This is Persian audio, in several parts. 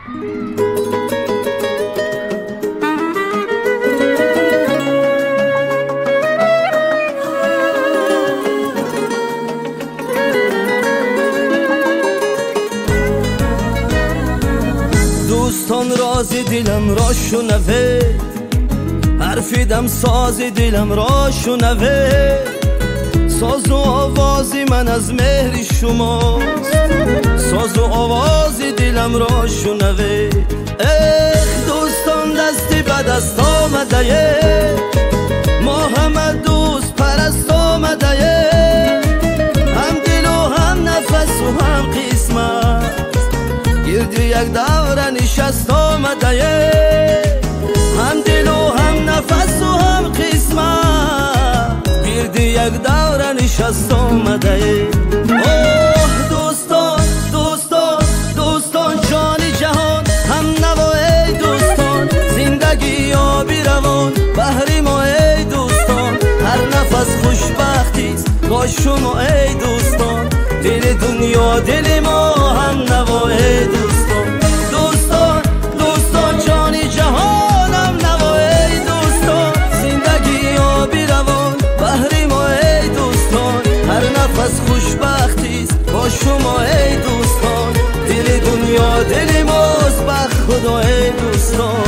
دوستان رازی دلم را شنوید، حرفیدم سازی دلم را شنوید. ساز و آوازی من از مهر شماست، ساز و آوازی دلم را شنوید. دوستان دستی به دست آمده، ما همه دوست پرست آمده، هم دل و هم نفس و هم قسمت، گردی یک دور نشست آمده، هم دل و هم نفس و هم قسمت، گردی یک دور نشست آمده. اوه دوستان دوستان دوستان جان جهان، هم نوای دوستان، زندگی یا بیروان بهر ما ای دوستان، هر نفس خوشبختیست با شما ای دوستان، دل دنیا دل ما هم نوای دوستان. دوستان دوستان جان جهان، هم نوای دوستان، زندگی یا بیروان بهر ما ای دوستان، هر نفس خوشبختیست با شما ای دوستان، دل دنیا دل ماست به خدا ای دوستان.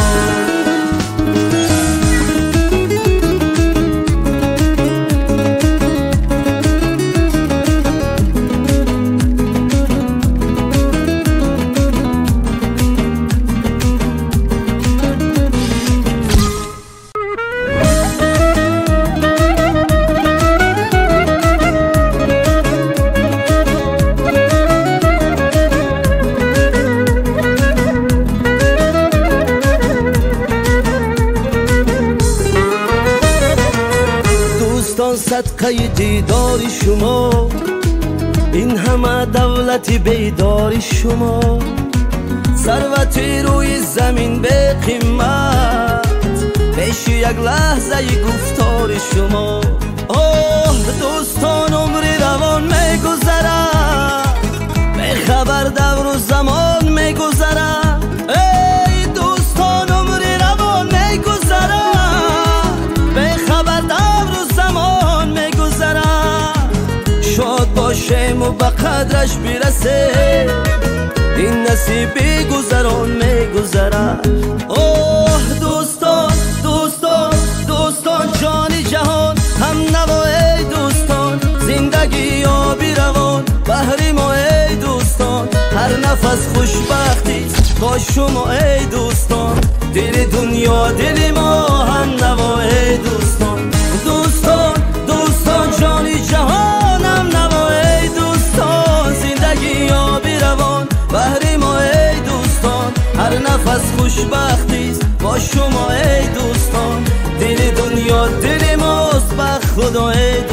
صدقه دیدار شما، این همه دولت بیدار شما، ثروتی روی زمین به قیمت، پیش یک لحظه گفتار شما. اوه دوستان عمر روان میگذرد، به خبر دور و زمان میگذرد. ای دوستان عمر روان میگذرد، به خبر دور و زمان میگذرد. شاد باشیم و به قدرش برسه، این نصیبی گذران میگذرد. اوه دوستان دوستان دوستان جان جهان، هم نوای دوستان، زندگی یا بیروان بهر ما ای دوستان، هر نفس خوشبختیست با شما ای دوستان، دل دنیا دل ما هم نوای دوستان. دوستان دوستان جان جهان، هم نوای دوستان، زندگی یا بیروان بهر ما ای دوستان، هر نفس خوشبختیست با شما ای دوستان، دل دنیا دل ماست به خدا ای دوستان.